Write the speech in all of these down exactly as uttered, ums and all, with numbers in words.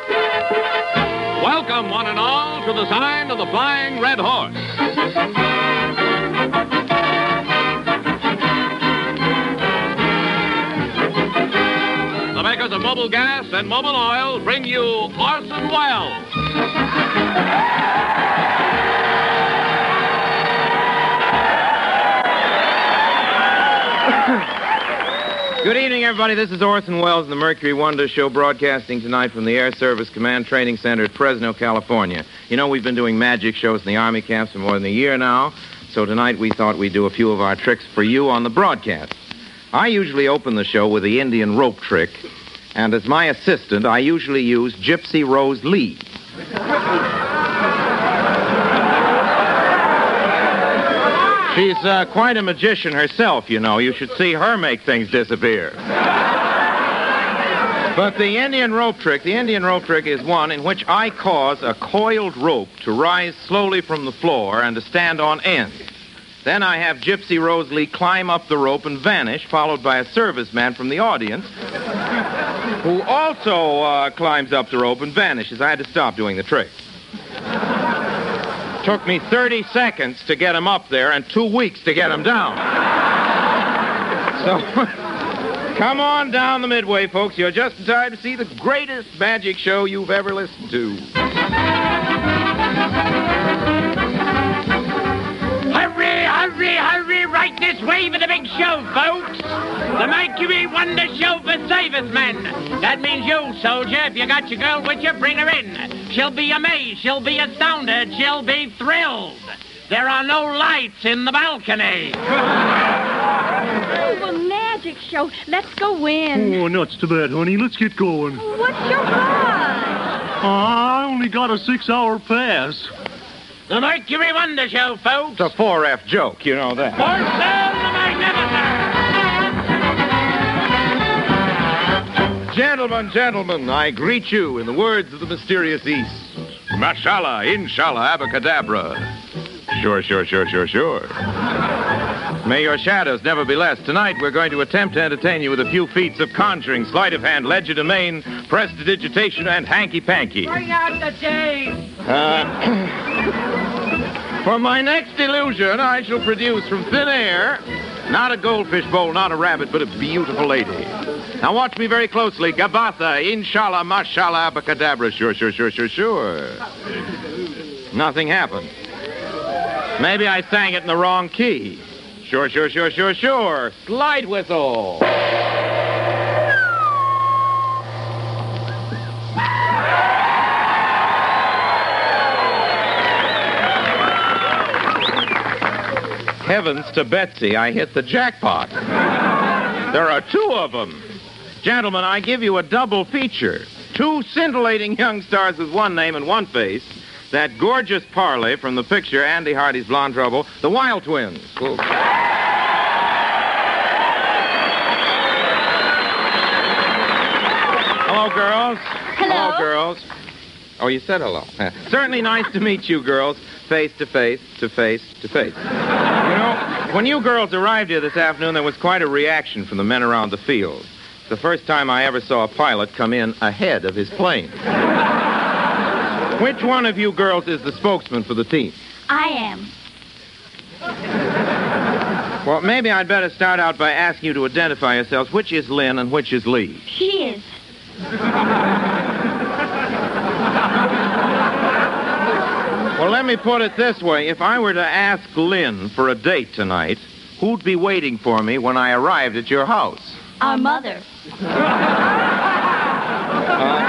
Welcome, one and all, to the sign of the Flying Red Horse. The makers of Mobil Gas and Mobil Oil bring you Orson Welles. Good evening, everybody. This is Orson Welles and the Mercury Wonder Show, broadcasting tonight from the Air Service Command Training Center at Fresno, California. You know, we've been doing magic shows in the Army camps for more than a year now, so tonight we thought we'd do a few of our tricks for you on the broadcast. I usually open the show with the Indian rope trick, and as my assistant, I usually use Gypsy Rose Lee. She's uh, quite a magician herself, you know. You should see her make things disappear. But the Indian rope trick, the Indian rope trick is one in which I cause a coiled rope to rise slowly from the floor and to stand on end. Then I have Gypsy Rose Lee climb up the rope and vanish, followed by a serviceman from the audience who also uh, climbs up the rope and vanishes. I had to stop doing the trick. Took me thirty seconds to get him up there and two weeks to get him down. So, come on down the midway, folks. You're just in time to see the greatest magic show you've ever listened to. Hurry, hurry, hurry, right this way for the big show, folks. The Mercury Wonder Show for servicemen. That means you, soldier. If you got your girl with you, bring her in. She'll be amazed. She'll be astounded. She'll be thrilled. There are no lights in the balcony. Oh, the magic show. Let's go in. Oh, nuts to bed, honey. Let's get going. What's your rush? I only got a six-hour pass. The Mercury Wonder Show, folks. It's a four F joke, you know that. Orson the Magnificent. Gentlemen, gentlemen, I greet you in the words of the mysterious East. Mashallah, inshallah, abacadabra. Sure, sure, sure, sure, sure. May your shadows never be less. Tonight, we're going to attempt to entertain you with a few feats of conjuring, sleight of hand, legerdemain, prestidigitation, and hanky-panky. Bring out the tape. Uh, for my next illusion, I shall produce from thin air, not a goldfish bowl, not a rabbit, but a beautiful lady. Now watch me very closely. Gabatha, inshallah, mashallah, abacadabra. Sure, sure, sure, sure, sure. Nothing happened. Maybe I sang it in the wrong key. Sure, sure, sure, sure, sure. Slide whistle. Heavens to Betsy, I hit the jackpot. There are two of them. Gentlemen, I give you a double feature. Two scintillating young stars with one name and one face. That gorgeous parley from the picture Andy Hardy's Blonde Trouble, the Wild Twins. Cool. Hello, girls. Hello. Hello, girls. Oh, you said hello. Certainly nice to meet you, girls. Face to face, to face, to face. You know, when you girls arrived here this afternoon, there was quite a reaction from the men around the field. It's the first time I ever saw a pilot come in ahead of his plane. Which one of you girls is the spokesman for the team? I am. Well, maybe I'd better start out by asking you to identify yourselves. Which is Lynn and which is Lee? She is. Well, let me put it this way. If I were to ask Lynn for a date tonight, who'd be waiting for me when I arrived at your house? Our mother. Uh,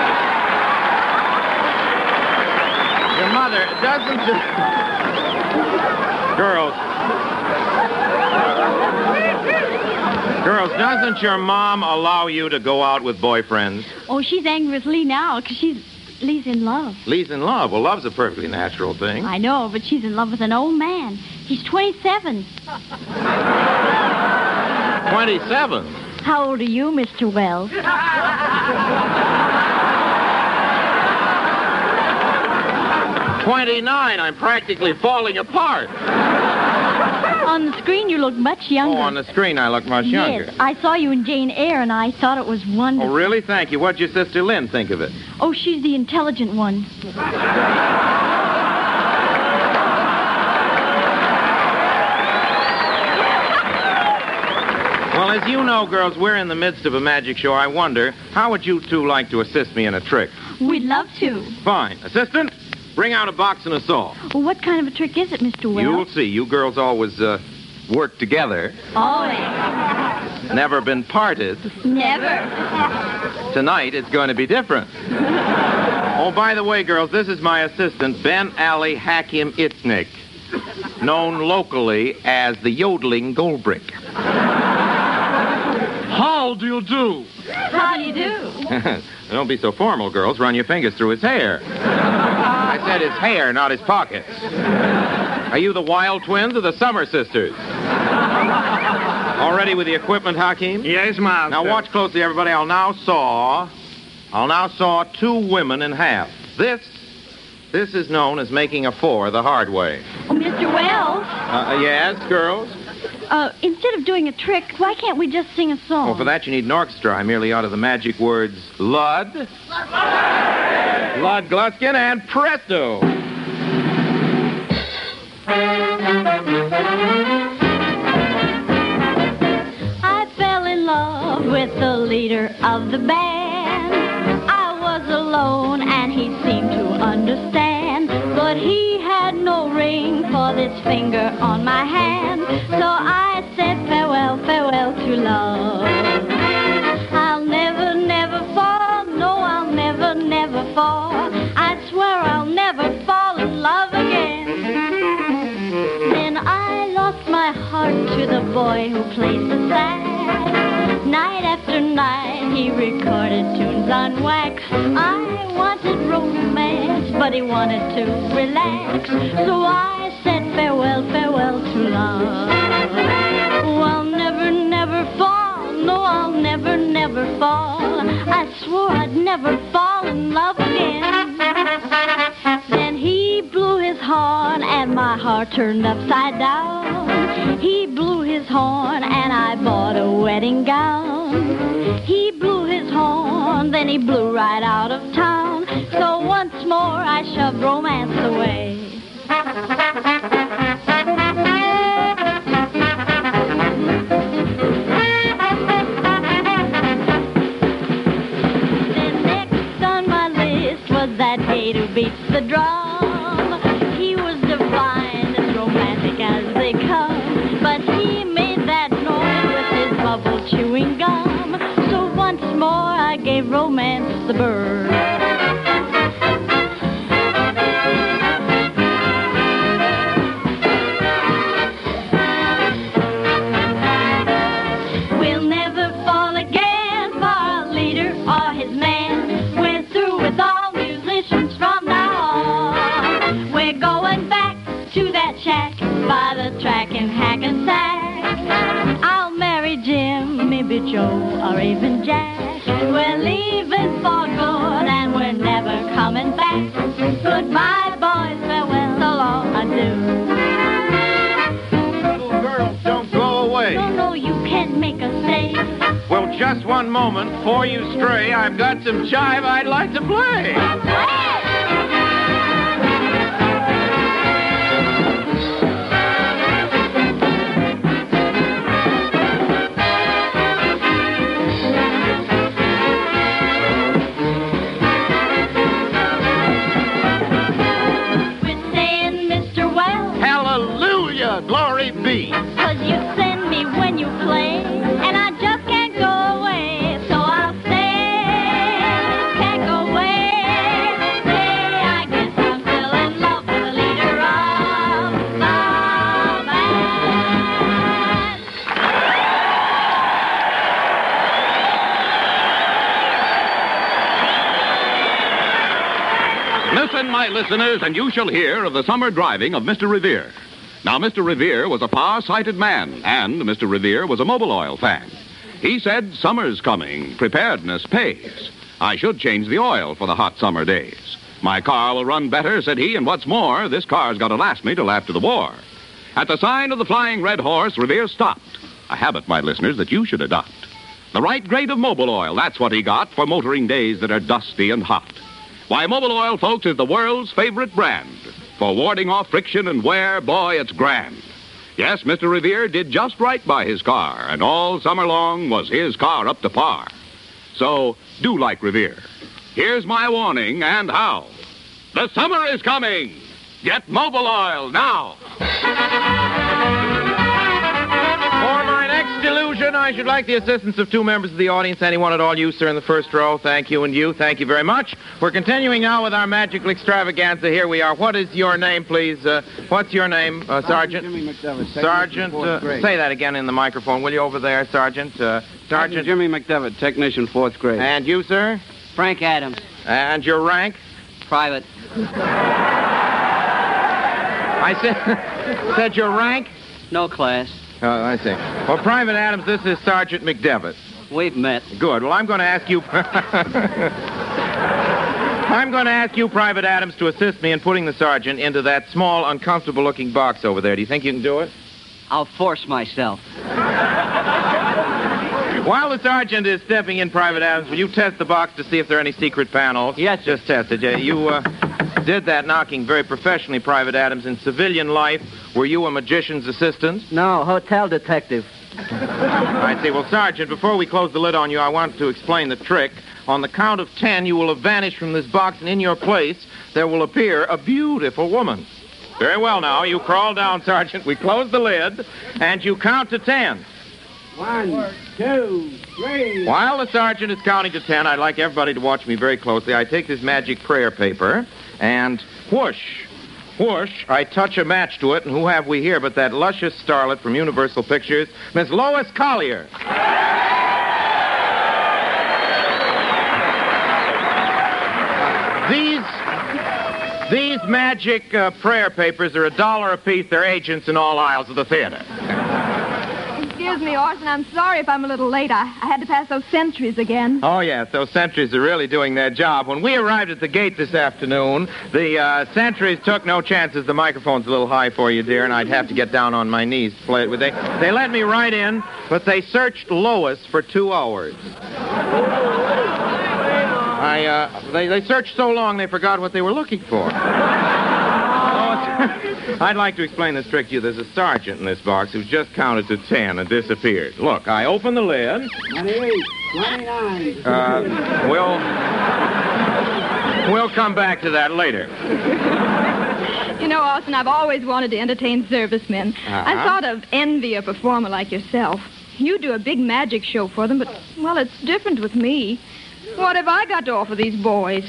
your mother doesn't... Girls. Girls, doesn't your mom allow you to go out with boyfriends? Oh, she's angry with Lee now because she's Lee's in love. Lee's in love. Well, love's a perfectly natural thing. I know, but she's in love with an old man. He's twenty-seven. twenty-seven? How old are you, Mister Wells? twenty-nine. I'm practically falling apart. On the screen, you look much younger. Oh, on the screen, I look much younger. Yes, I saw you in Jane Eyre, and I thought it was wonderful. Oh, really? Thank you. What'd your sister Lynn think of it? Oh, she's the intelligent one. Well, as you know, girls, we're in the midst of a magic show. I wonder, how would you two like to assist me in a trick? We'd love to. Fine. Assistant, bring out a box and a saw. Well, what kind of a trick is it, Mister Wells? You'll see. You girls always uh, work together. Always. Never been parted. Never. Tonight, it's going to be different. Oh, by the way, girls, this is my assistant, Ben Ali Hakim Itnik, known locally as the Yodeling Goldbrick. How do you do? How do you do? Don't be so formal, girls. Run your fingers through his hair. I said his hair, not his pockets. Are you the Wild Twins or the Summer Sisters? All ready with the equipment, Hakim? Yes, master. Now watch closely, everybody. I'll now saw... I'll now saw two women in half. This... This is known as making a four the hard way. Oh, Mister Wells, Uh, yes, girls? uh, instead of doing a trick, why can't we just sing a song? Well, for that you need an orchestra. I merely utter the magic words Lud, Lud Gluskin, and presto. I fell in love with the leader of the band. I was alone and he seemed to understand, but he had no ring for this finger on my hand. So I said farewell, farewell to love. I'll never, never fall. No, I'll never, never fall. I swear I'll never fall in love again. Then I lost my heart to the boy who plays the sax. Night after night he recorded tunes on wax. I wanted romance, but he wanted to relax. So I said farewell, farewell to love. Oh, I'll never, never fall. No, I'll never, never fall. I swore I'd never fall in love again. Then he blew his horn and my heart turned upside down. He blew his horn and I bought a wedding gown. He blew his horn, then he blew right out of town. So once more I shoved romance away. Then next on my list was that gate who beats the drum. He was divine, as romantic as they come, but he made that noise with his bubble chewing gum. So once more I gave romance the bird. We'll never fall again for our leader or his man. We're through with all musicians from now on. We're going back to that shack by the track in Hackensack. I'll marry Jim, maybe Joe, or even Jack. We're leaving for good and we're never coming back. Goodbye, boys, farewell, so long, adieu. Little girls, don't go away. No, no, you can't make us stay. Well, just one moment before you stray. I've got some jive I'd like to play. We're saying, Mister Wells, Hallelujah, glory be. 'cause you send me when you play, and I just can't go away, so I'll stay, can't go away, stay. I guess I'm still in love with the leader of the band. Listen, my listeners, and you shall hear of the summer driving of Mister Revere. Now, Mister Revere was a far-sighted man, and Mister Revere was a Mobil Oil fan. He said, summer's coming, preparedness pays. I should change the oil for the hot summer days. My car will run better, said he, and what's more, this car's got to last me till after the war. At the sign of the Flying Red Horse, Revere stopped. A habit, my listeners, that you should adopt. The right grade of Mobil Oil, that's what he got for motoring days that are dusty and hot. Why, Mobil Oil, folks, is the world's favorite brand. For warding off friction and wear, boy, it's grand. Yes, Mister Revere did just right by his car, and all summer long was his car up to par. So, do like Revere. Here's my warning and how. The summer is coming. Get Mobil Oil now. For my next illusion, I should like the assistance of two members of the audience. Anyone at all? You, sir, in the first row. Thank you, and you. Thank you very much. We're continuing now with our magical extravaganza. Here we are. What is your name, please? Uh, what's your name, uh, Sergeant? Jimmy McDevitt. Sergeant, uh, say that again in the microphone, will you, over there, Sergeant? Uh, Sergeant Jimmy McDevitt, technician, fourth grade. And you, sir? Frank Adams, And your rank? private. I said, said your rank? No class. Oh, I see. Well, Private Adams, this is Sergeant McDevitt. We've met. Good. Well, I'm going to ask you... I'm going to ask you, Private Adams, to assist me in putting the sergeant into that small, uncomfortable-looking box over there. Do you think you can do it? I'll force myself. While the sergeant is stepping in, Private Adams, will you test the box to see if there are any secret panels? Yes, sir. Just test it. You uh, did that knocking very professionally, Private Adams. In civilian life, were you a magician's assistant? No, hotel detective. I see. Well, Sergeant, before we close the lid on you, I want to explain the trick. On the count of ten, you will have vanished from this box, and in your place, there will appear a beautiful woman. Very well now. You crawl down, Sergeant. We close the lid, and you count to ten. One, two, three. While the sergeant is counting to ten, I'd like everybody to watch me very closely. I take this magic prayer paper, and whoosh, whoosh, I touch a match to it, and who have we here but that luscious starlet from Universal Pictures, Miss Lois Collier. These... These magic uh, prayer papers are a dollar apiece. They're agents in all aisles of the theater. Excuse me, Orson. I'm sorry if I'm a little late. I, I had to pass those sentries again. Oh, yes, those sentries are really doing their job. When we arrived at the gate this afternoon, the uh, sentries took no chances. The microphone's a little high for you, dear, and I'd have to get down on my knees to play it with. They, they let me right in, but they searched Lois for two hours. I, uh, they, they searched so long they forgot what they were looking for. Oh, I'd like to explain this trick to you. There's a sergeant in this box who's just counted to ten and disappeared. Look, I open the lid. twenty-eight, twenty-nine. Uh, we'll... We'll come back to that later. You know, Orson, I've always wanted to entertain servicemen. Uh-huh. I sort of envy a performer like yourself. You do a big magic show for them, but, well, it's different with me. What have I got to offer these boys?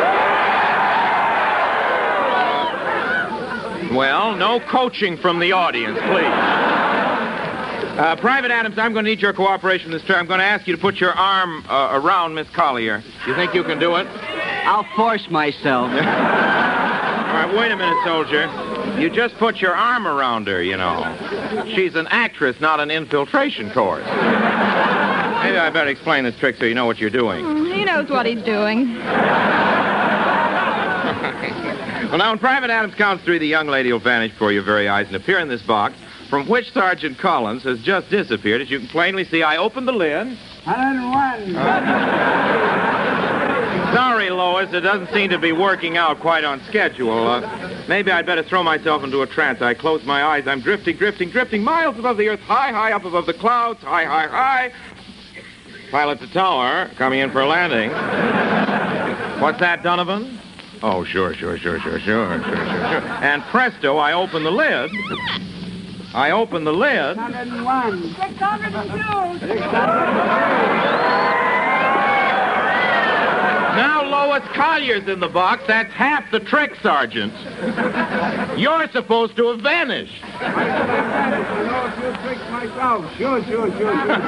Well, no coaching from the audience, please. Uh, Private Adams, I'm going to need your cooperation this time. I'm going to ask you to put your arm uh, around Miss Collier. Do you think you can do it? I'll force myself. All right, wait a minute, soldier. You just put your arm around her, you know. She's an actress, not an infiltration course. Maybe I better explain this trick so you know what you're doing. Mm, he knows what he's doing. Well, now, when Private Adams counts three, the young lady will vanish before your very eyes and appear in this box, from which Sergeant Collins has just disappeared. As you can plainly see, I opened the lid. one hundred one. Uh, sorry, Lois, it doesn't seem to be working out quite on schedule. Uh, maybe I'd better throw myself into a trance. I close my eyes. I'm drifting, drifting, drifting miles above the earth, high, high up above the clouds, high, high, high. Pilot to tower, coming in for a landing. What's that, Donovan? Oh, sure, sure, sure, sure, sure, sure, sure, sure. And presto, I open the lid. I open the lid. one hundred one. six hundred two. Now Lois Collier's in the box. That's half the trick, Sergeant. You're supposed to have vanished. I know a few tricks myself. Sure, sure, sure, sure, sure.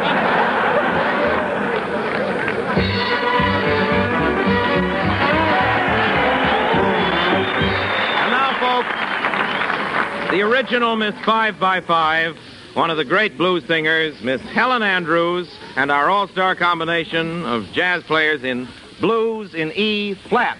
The original Miss Five by Five, one of the great blues singers, Miss Helen Andrews, and our all-star combination of jazz players in blues in E flat.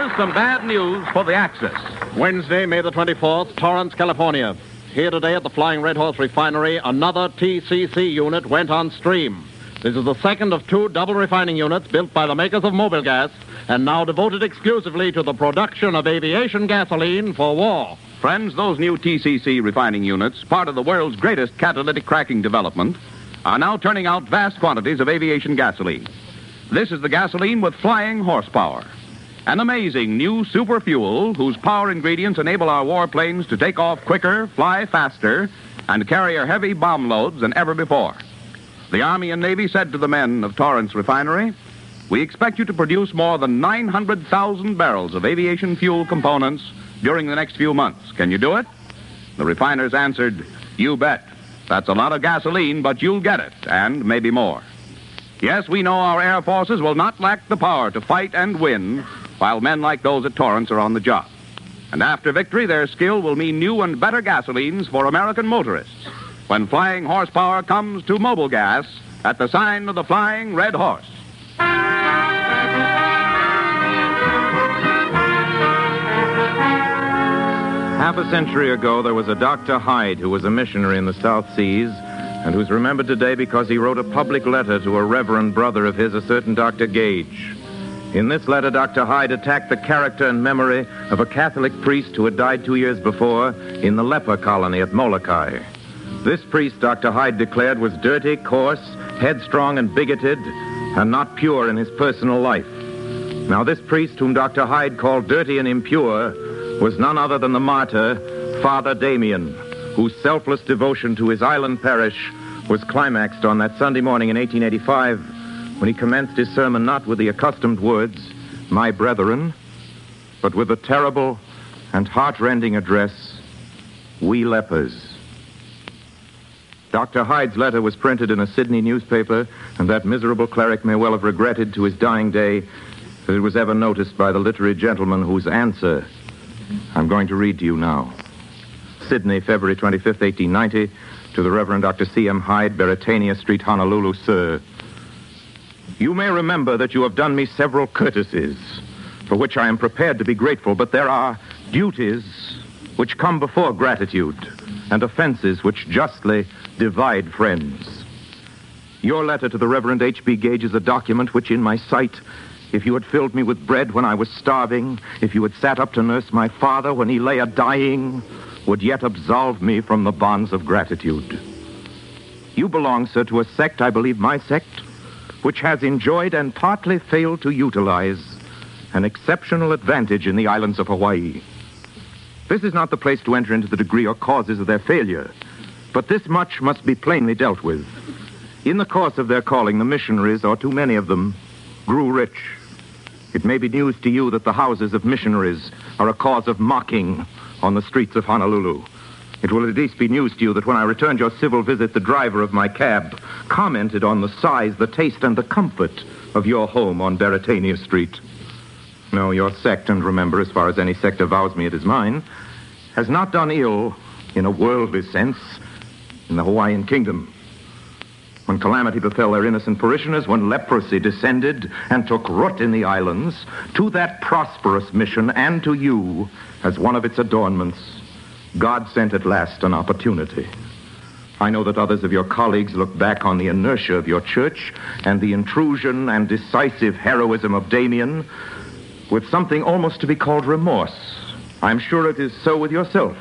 Here's some bad news for the Axis. Wednesday, May the twenty-fourth, Torrance, California. Here today at the Flying Red Horse Refinery, another T C C unit went on stream. This is the second of two double refining units built by the makers of Mobil Gas and now devoted exclusively to the production of aviation gasoline for war. Friends, those new T C C refining units, part of the world's greatest catalytic cracking development, are now turning out vast quantities of aviation gasoline. This is the gasoline with flying horsepower. An amazing new super fuel whose power ingredients enable our warplanes to take off quicker, fly faster, and carry heavy bomb loads than ever before. The Army and Navy said to the men of Torrance Refinery, "We expect you to produce more than nine hundred thousand barrels of aviation fuel components during the next few months. Can you do it?" The refiners answered, "You bet. That's a lot of gasoline, but you'll get it, and maybe more." Yes, we know our air forces will not lack the power to fight and win while men like those at Torrance are on the job. And after victory, their skill will mean new and better gasolines for American motorists when flying horsepower comes to Mobil Gas at the sign of the Flying Red Horse. Half a century ago, there was a Doctor Hyde who was a missionary in the South Seas and who's remembered today because he wrote a public letter to a reverend brother of his, a certain Doctor Gage. In this letter, Doctor Hyde attacked the character and memory of a Catholic priest who had died two years before in the leper colony at Molokai. This priest, Doctor Hyde declared, was dirty, coarse, headstrong, and bigoted, and not pure in his personal life. Now, this priest, whom Doctor Hyde called dirty and impure, was none other than the martyr, Father Damien, whose selfless devotion to his island parish was climaxed on that Sunday morning in eighteen eighty-five when he commenced his sermon not with the accustomed words, "My brethren," but with the terrible and heart-rending address, "We lepers." Doctor Hyde's letter was printed in a Sydney newspaper, and that miserable cleric may well have regretted to his dying day that it was ever noticed by the literary gentleman whose answer I'm going to read to you now. Sydney, February twenty-fifth, eighteen ninety, to the Reverend Doctor C M Hyde, Beretania Street, Honolulu, Sir. You may remember that you have done me several courtesies, for which I am prepared to be grateful, but there are duties which come before gratitude, and offenses which justly divide friends. Your letter to the Reverend H B Gage is a document which, in my sight, if you had filled me with bread when I was starving, if you had sat up to nurse my father when he lay a-dying, would yet absolve me from the bonds of gratitude. You belong, sir, to a sect, I believe my sect, which has enjoyed and partly failed to utilize an exceptional advantage in the islands of Hawaii. This is not the place to enter into the degree or causes of their failure, but this much must be plainly dealt with. In the course of their calling, the missionaries, or too many of them, grew rich. It may be news to you that the houses of missionaries are a cause of mocking on the streets of Honolulu. It will at least be news to you that when I returned your civil visit, the driver of my cab commented on the size, the taste, and the comfort of your home on Beretania Street. No, your sect, and remember, as far as any sect avows me it is mine, has not done ill, in a worldly sense, in the Hawaiian kingdom. When calamity befell their innocent parishioners, when leprosy descended and took root in the islands, to that prosperous mission and to you, as one of its adornments, God sent at last an opportunity. I know that others of your colleagues look back on the inertia of your church and the intrusion and decisive heroism of Damien with something almost to be called remorse. I'm sure it is so with yourself.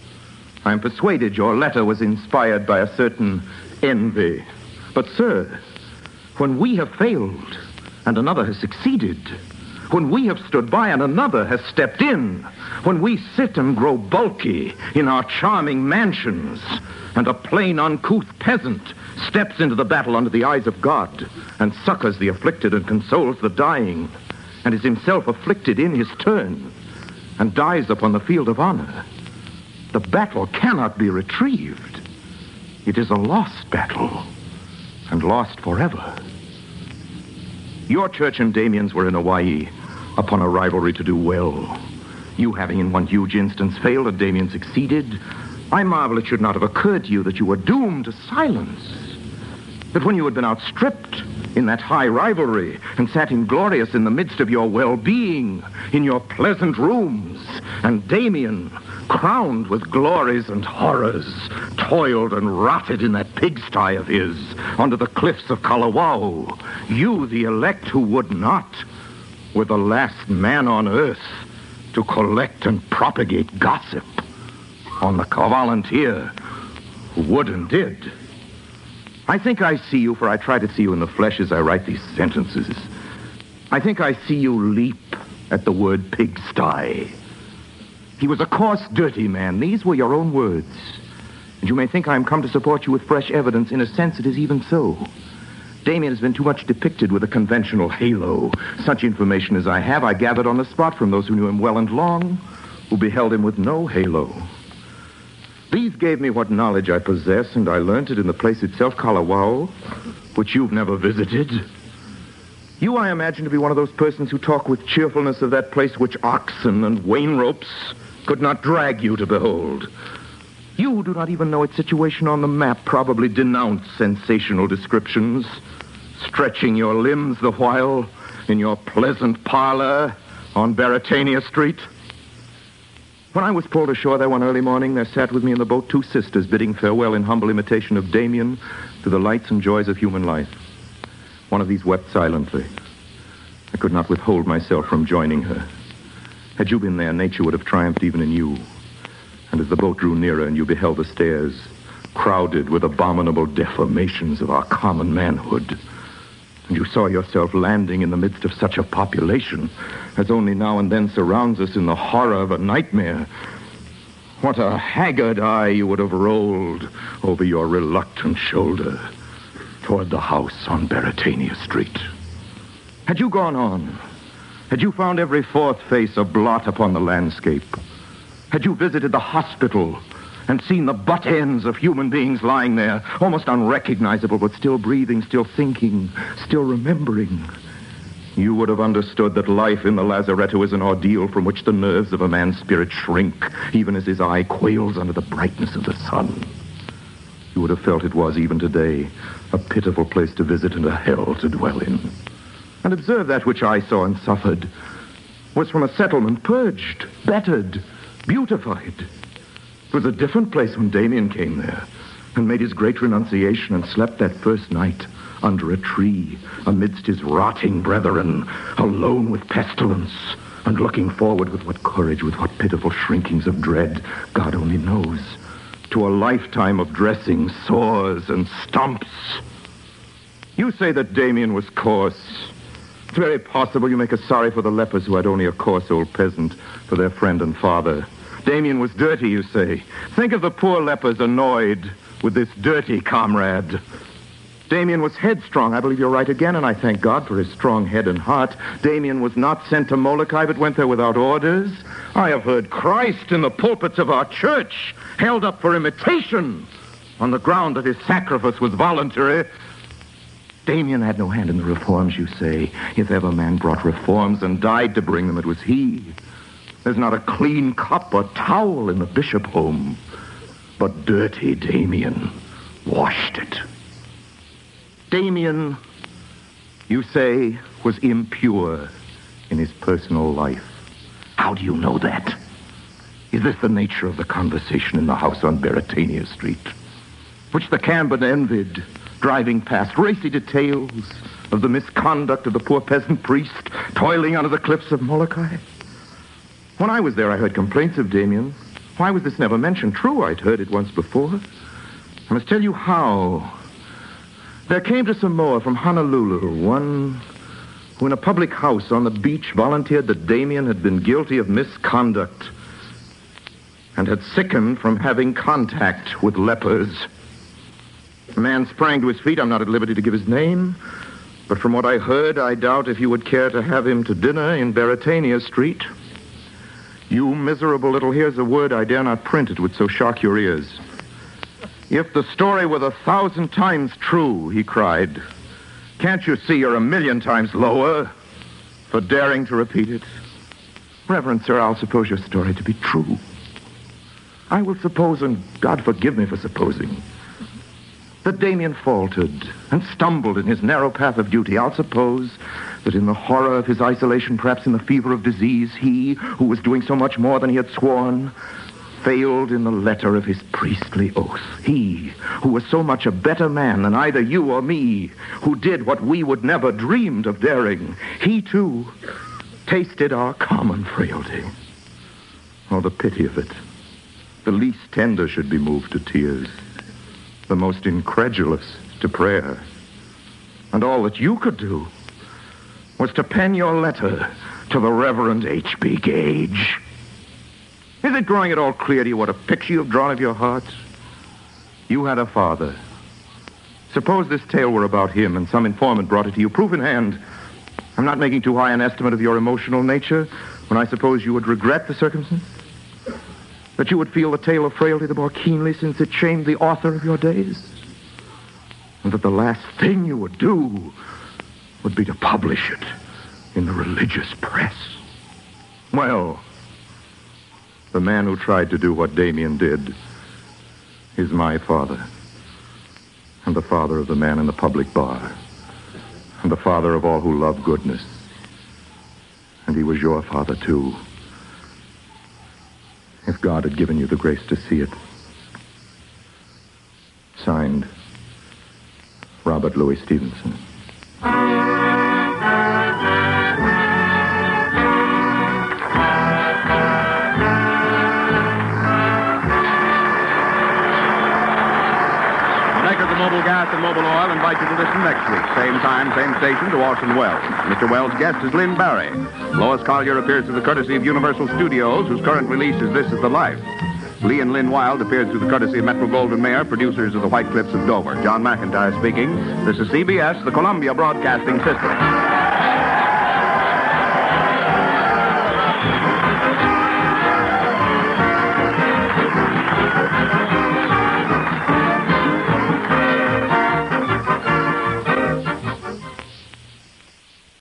I'm persuaded your letter was inspired by a certain envy. But, sir, when we have failed and another has succeeded, when we have stood by and another has stepped in, when we sit and grow bulky in our charming mansions, and a plain, uncouth peasant steps into the battle under the eyes of God and succors the afflicted and consoles the dying, and is himself afflicted in his turn and dies upon the field of honor, the battle cannot be retrieved. It is a lost battle, and lost forever. Your church and Damien's were in Hawaii upon a rivalry to do well. You having in one huge instance failed and Damien succeeded, I marvel it should not have occurred to you that you were doomed to silence. That when you had been outstripped in that high rivalry, and sat inglorious in the midst of your well-being, in your pleasant rooms. And Damien, crowned with glories and horrors, toiled and rotted in that pigsty of his, under the cliffs of Kalawao. You, the elect who would not, were the last man on earth to collect and propagate gossip on the volunteer who would and did. I think I see you, for I try to see you in the flesh as I write these sentences. I think I see you leap at the word pigsty. He was a coarse, dirty man. These were your own words. And you may think I am come to support you with fresh evidence. In a sense, it is even so. Damien has been too much depicted with a conventional halo. Such information as I have, I gathered on the spot from those who knew him well and long, who beheld him with no halo. These gave me what knowledge I possess, and I learnt it in the place itself, Kalawao, which you've never visited. You, I imagine, to be one of those persons who talk with cheerfulness of that place which oxen and wain ropes could not drag you to behold. You who do not even know its situation on the map probably denounce sensational descriptions, stretching your limbs the while in your pleasant parlor on Baratania Street. When I was pulled ashore there one early morning, there sat with me in the boat two sisters bidding farewell in humble imitation of Damien to the lights and joys of human life. One of these wept silently. I could not withhold myself from joining her. Had you been there, nature would have triumphed even in you. And as the boat drew nearer and you beheld the stairs crowded with abominable deformations of our common manhood, and you saw yourself landing in the midst of such a population as only now and then surrounds us in the horror of a nightmare, what a haggard eye you would have rolled over your reluctant shoulder toward the house on Baratania Street. Had you gone on, had you found every fourth face a blot upon the landscape, had you visited the hospital and seen the butt ends of human beings lying there, almost unrecognizable, but still breathing, still thinking, still remembering, you would have understood that life in the lazaretto is an ordeal from which the nerves of a man's spirit shrink, even as his eye quails under the brightness of the sun. You would have felt it was, even today, a pitiful place to visit and a hell to dwell in. And observe that which I saw and suffered was from a settlement purged, bettered, beautified. It was a different place when Damien came there and made his great renunciation and slept that first night under a tree amidst his rotting brethren, alone with pestilence, and looking forward with what courage, with what pitiful shrinkings of dread, God only knows, to a lifetime of dressing sores and stumps. You say that Damien was coarse. It's very possible you make us sorry for the lepers who had only a coarse old peasant for their friend and father. Damien was dirty, you say. Think of the poor lepers annoyed with this dirty comrade. Damien was headstrong. I believe you're right again, and I thank God for his strong head and heart. Damien was not sent to Molokai, but went there without orders. I have heard Christ in the pulpits of our church held up for imitation on the ground that his sacrifice was voluntary. Damien had no hand in the reforms, you say. If ever man brought reforms and died to bring them, it was he. There's not a clean cup or towel in the bishop home, but dirty Damien washed it. Damien, you say, was impure in his personal life. How do you know that? Is this the nature of the conversation in the house on Baratania Street, which the Camden envied, driving past racy details of the misconduct of the poor peasant priest toiling under the cliffs of Molokai? When I was there, I heard complaints of Damien. Why was this never mentioned? True, I'd heard it once before. I must tell you how. There came to Samoa from Honolulu one who in a public house on the beach volunteered that Damien had been guilty of misconduct and had sickened from having contact with lepers. The man sprang to his feet. I'm not at liberty to give his name, but from what I heard, I doubt if you would care to have him to dinner in Baratania Street. You miserable little, here's a word I dare not print, it would so shock your ears. If the story were a thousand times true, he cried, can't you see you're a million times lower for daring to repeat it? Reverend sir, I'll suppose your story to be true. I will suppose, and God forgive me for supposing, that Damien faltered and stumbled in his narrow path of duty, I'll suppose that in the horror of his isolation, perhaps in the fever of disease, he, who was doing so much more than he had sworn, failed in the letter of his priestly oath. He, who was so much a better man than either you or me, who did what we would never dreamed of daring, he, too, tasted our common frailty. Oh, the pity of it. The least tender should be moved to tears, the most incredulous to prayer. And all that you could do was to pen your letter to the Reverend H B Gage. Is it growing at all clear to you what a picture you've drawn of your heart? You had a father. Suppose this tale were about him and some informant brought it to you, proof in hand. I'm not making too high an estimate of your emotional nature when I suppose you would regret the circumstance. That you would feel the tale of frailty the more keenly since it shamed the author of your days. And that the last thing you would do would be to publish it in the religious press. Well, the man who tried to do what Damien did is my father, and the father of the man in the public bar, and the father of all who love goodness. And he was your father, too, if God had given you the grace to see it. Signed, Robert Louis Stevenson. Mobil Gas and Mobil Oil invite you to listen next week. Same time, same station to Orson Welles. Mister Welles' guest is Lynn Barry. Lois Collier appears through the courtesy of Universal Studios, whose current release is This Is the Life. Lee and Lynn Wilde appeared through the courtesy of Metro-Goldwyn-Mayer, producers of the White Cliffs of Dover. John McIntyre speaking. This is C B S, the Columbia Broadcasting System.